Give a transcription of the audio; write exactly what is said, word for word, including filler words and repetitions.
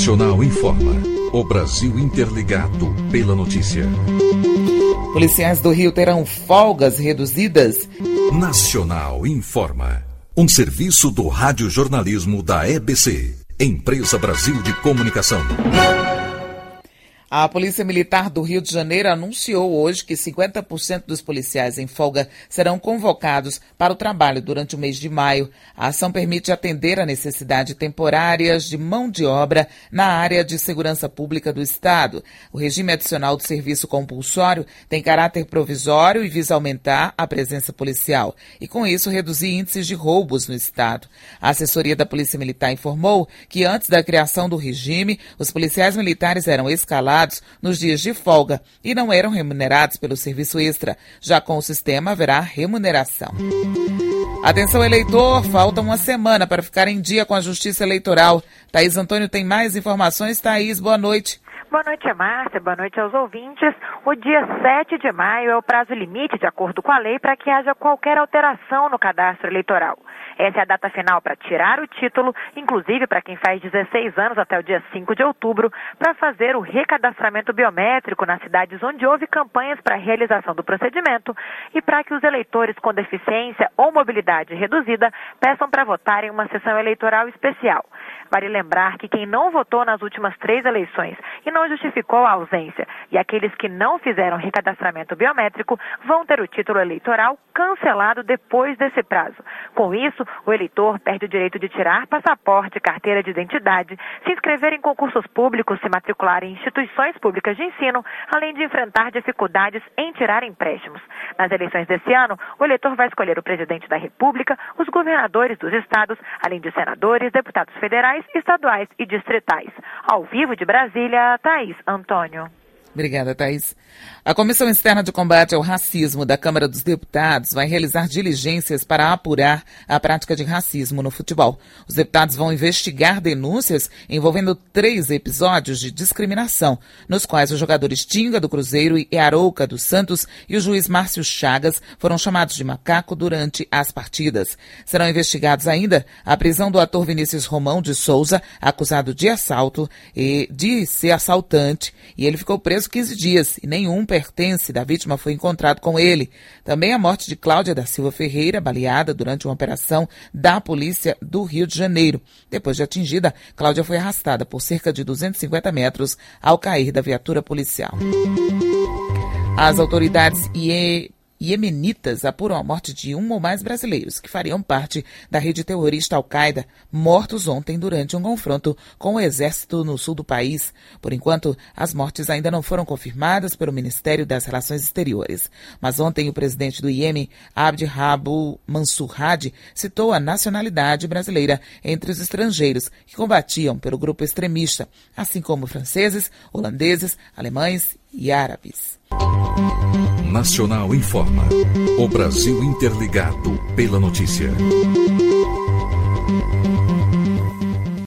Nacional informa. O Brasil interligado pela notícia. Policiais do Rio terão folgas reduzidas. Nacional informa. Um serviço do radiojornalismo da E B C, Empresa Brasil de Comunicação. A Polícia Militar do Rio de Janeiro anunciou hoje que cinquenta por cento dos policiais em folga serão convocados para o trabalho durante o mês de maio. A ação permite atender a necessidade temporárias de mão de obra na área de segurança pública do Estado. O regime adicional do serviço compulsório tem caráter provisório e visa aumentar a presença policial e, com isso, reduzir índices de roubos no Estado. A assessoria da Polícia Militar informou que, antes da criação do regime, os policiais militares eram escalados nos dias de folga e não eram remunerados pelo serviço extra. Já com o sistema haverá remuneração. Atenção, eleitor, falta uma semana para ficar em dia com a Justiça Eleitoral. Thaís Antônio tem mais informações. Thaís, boa noite. Boa noite, Márcia. Boa noite aos ouvintes. O dia sete de maio é o prazo limite, de acordo com a lei, para que haja qualquer alteração no cadastro eleitoral. Essa é a data final para tirar o título, inclusive para quem faz dezesseis anos até o dia cinco de outubro, para fazer o recadastramento biométrico nas cidades onde houve campanhas para a realização do procedimento e para que os eleitores com deficiência ou mobilidade reduzida peçam para votar em uma sessão eleitoral especial. Vale lembrar que quem não votou nas últimas três eleições e não justificou a ausência e aqueles que não fizeram recadastramento biométrico vão ter o título eleitoral cancelado depois desse prazo. Com isso, o eleitor perde o direito de tirar passaporte, carteira de identidade, se inscrever em concursos públicos, se matricular em instituições públicas de ensino, além de enfrentar dificuldades em tirar empréstimos. Nas eleições desse ano, o eleitor vai escolher o presidente da República, os governadores dos estados, além de senadores, deputados federais, estaduais e distritais. Ao vivo de Brasília, Thaís Antônio. Obrigada, Thaís. A Comissão Externa de Combate ao Racismo da Câmara dos Deputados vai realizar diligências para apurar a prática de racismo no futebol. Os deputados vão investigar denúncias envolvendo três episódios de discriminação, nos quais os jogadores Tinga, do Cruzeiro, e Arouca, do Santos, e o juiz Márcio Chagas foram chamados de macaco durante as partidas. Serão investigados ainda a prisão do ator Vinícius Romão de Souza, acusado de assalto e de ser assaltante, e ele ficou preso quinze dias e nenhum pertence da vítima foi encontrado com ele. Também a morte de Cláudia da Silva Ferreira, baleada durante uma operação da Polícia do Rio de Janeiro. Depois de atingida, Cláudia foi arrastada por cerca de duzentos e cinquenta metros ao cair da viatura policial. As autoridades ie... iemenitas apuram a morte de um ou mais brasileiros que fariam parte da rede terrorista Al-Qaeda, mortos ontem durante um confronto com o exército no sul do país. Por enquanto, as mortes ainda não foram confirmadas pelo Ministério das Relações Exteriores. Mas ontem o presidente do Iêmen, Abd Rabu Mansur Hadi, citou a nacionalidade brasileira entre os estrangeiros que combatiam pelo grupo extremista, assim como franceses, holandeses, alemães e árabes. Nacional informa. O Brasil interligado pela notícia.